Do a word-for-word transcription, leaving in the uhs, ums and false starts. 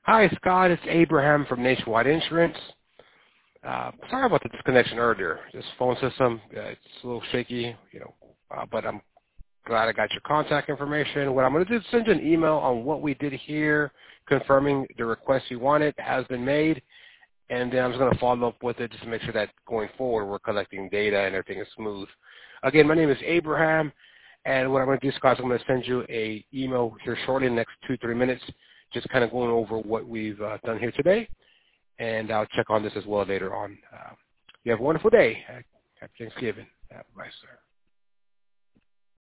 Hi, Scott. It's Abraham from Nationwide Insurance. Uh, sorry about the disconnection earlier. This phone system, uh, it's a little shaky, you know, uh, but I'm glad I got your contact information. What I'm going to do is send you an email on what we did here, confirming the request you wanted has been made, and then I'm just going to follow up with it just to make sure that going forward we're collecting data and everything is smooth. Again, my name is Abraham, and what I'm going to do, Scott, is I'm going to send you a email here shortly in the next two, three minutes, just kind of going over what we've uh, done here today, and I'll check on this as well later on. Uh, you have a wonderful day. Happy Thanksgiving. Uh, bye, sir.